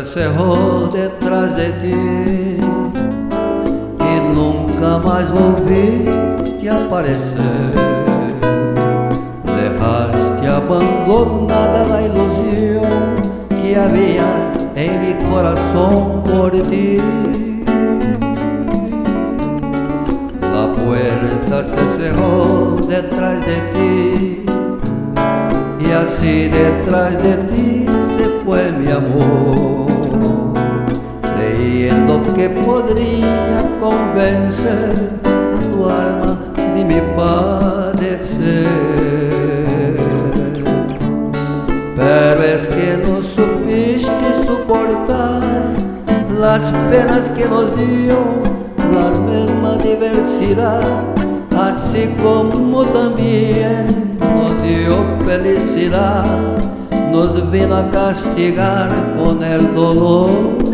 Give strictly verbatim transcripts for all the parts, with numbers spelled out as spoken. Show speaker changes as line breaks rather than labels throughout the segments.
cerró detrás de ti y nunca más volviste a aparecer. Dejaste abandonada la ilusión que había en mi corazón por ti. La puerta se cerró detrás de ti y así detrás de ti se fue mi amor, creyendo que podría convencer a tu alma de mi padecer. Pero es que no supiste soportar las penas que nos dio la misma diversidad, así como también nos dio felicidad, nos vino a castigar con el dolor.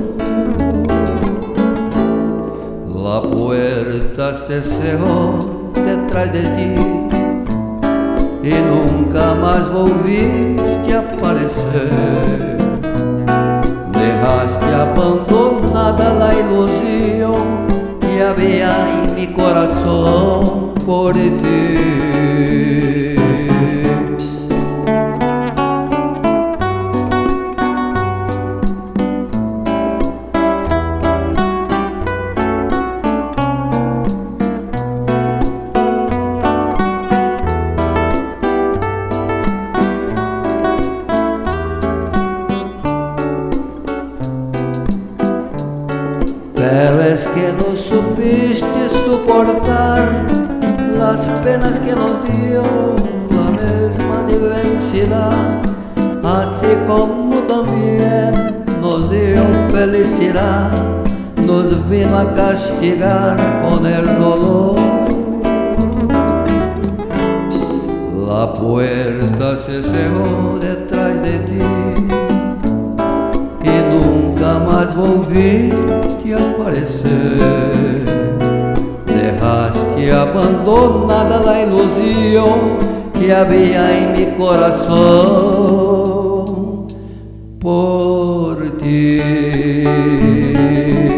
La puerta se cerró detrás de ti y nunca más volviste a aparecer. Dejaste abandonada la ilusión que había en mi corazón por ti. Pero es que no supiste soportar las penas que nos dio la misma diversidad, así como también nos dio felicidad, nos vino a castigar con el dolor. La puerta se cerró detrás de ti y nunca más volviste a aparecer. Dejaste abandonada la ilusión que había en mi corazón por ti.